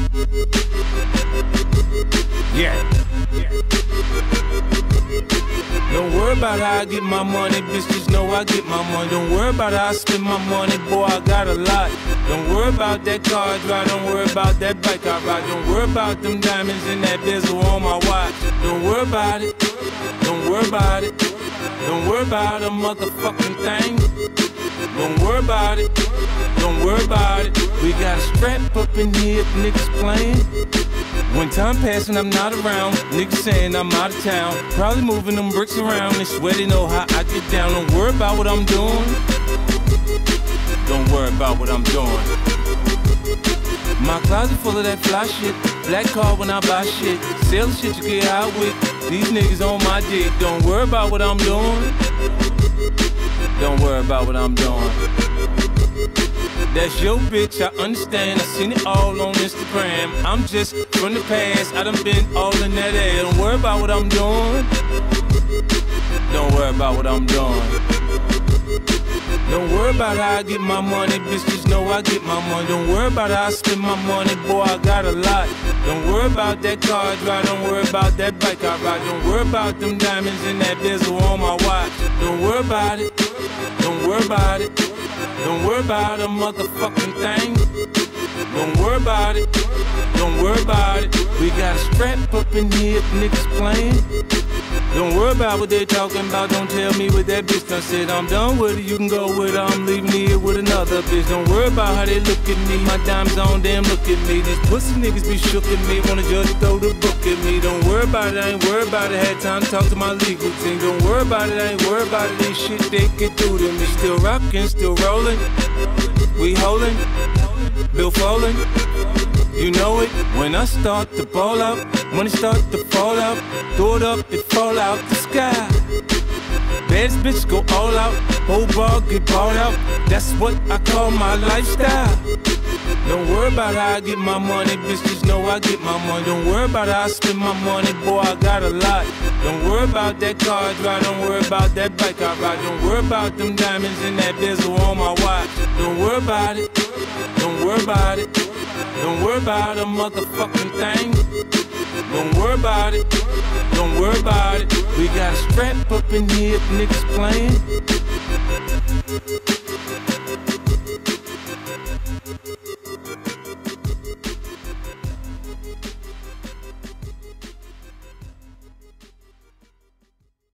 Yeah. Don't worry about how I get my money, bitch, just know I get my money. Don't worry about how I spend my money, boy, I got a lot. Don't worry about that car I drive, don't worry about that bike I ride. Don't worry about them diamonds and that bezel on my watch. Don't worry about it, don't worry about it. Don't worry about a motherfucking thing. Don't worry about it, don't worry about it. We got a strap up in here if niggas playing. When time passing, I'm not around. Niggas saying I'm out of town. Probably moving them bricks around. They swear they know how I get down. Don't worry about what I'm doing. Don't worry about what I'm doing. My closet full of that fly shit. Black card when I buy shit. Sell the shit you get out with. These niggas on my dick. Don't worry about what I'm doing. Don't worry about what I'm doing. That's your bitch, I understand. I seen it all on Instagram. I'm just from the past, I done been all in that air. Don't worry about what I'm doing. Don't worry about what I'm doing. Don't worry about how I get my money, bitch, just know I get my money. Don't worry about how I spend my money, boy, I got a lot. Don't worry about that car I drive, don't worry about that bike I ride. Don't worry about them diamonds and that bezel on my watch. Don't worry about it, don't worry about it. Don't worry about a motherfucking thing. Don't worry about it, don't worry about it. We got a strap up in here if niggas playing. Don't worry about what they talking about, don't tell me what that bitch done said. I'm done with it, you can go with her, I'm leaving here with another bitch. Don't worry about how they look at me, my dime's on, damn look at me. These pussy niggas be shook at me, wanna just throw the book at me. Don't worry about it, I ain't worried about it, had time to talk to my legal team. Don't worry about it, I ain't worried about it, this shit they get through to me. Still rockin', still rollin', we holdin', Bill Folin. You know it, when I start to ball out, money start to fall out, throw it up, it fall out the sky. Baddest bitch go all out, whole bar get bought out, that's what I call my lifestyle. Don't worry about how I get my money, bitch, just know I get my money. Don't worry about how I spend my money, boy, I got a lot. Don't worry about that car I drive, don't worry about that bike I ride. Don't worry about them diamonds and that bezel on my watch. Don't worry about it, don't worry about it. Don't worry about a motherfucking thing. Don't worry about it, don't worry about it. We got a strap up in here if niggas playing.